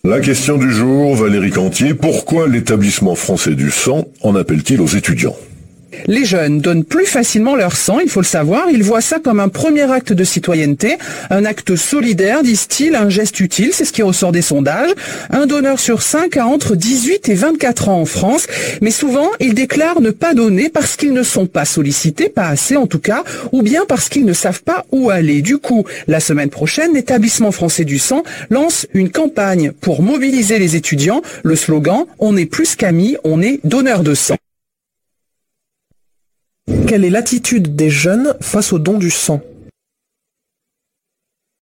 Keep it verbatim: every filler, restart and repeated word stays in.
La question du jour, Valérie Cantier, pourquoi l'établissement français du sang en appelle-t-il aux étudiants ? Les jeunes donnent plus facilement leur sang, il faut le savoir. Ils voient ça comme un premier acte de citoyenneté, un acte solidaire, disent-ils, un geste utile, c'est ce qui ressort des sondages. Un donneur sur cinq a entre dix-huit et vingt-quatre ans en France, mais souvent, ils déclarent ne pas donner parce qu'ils ne sont pas sollicités, pas assez en tout cas, ou bien parce qu'ils ne savent pas où aller. Du coup, la semaine prochaine, l'Établissement français du sang lance une campagne pour mobiliser les étudiants. Le slogan « On est plus qu'amis, on est donneur de sang ». Quelle est l'attitude des jeunes face au don du sang ?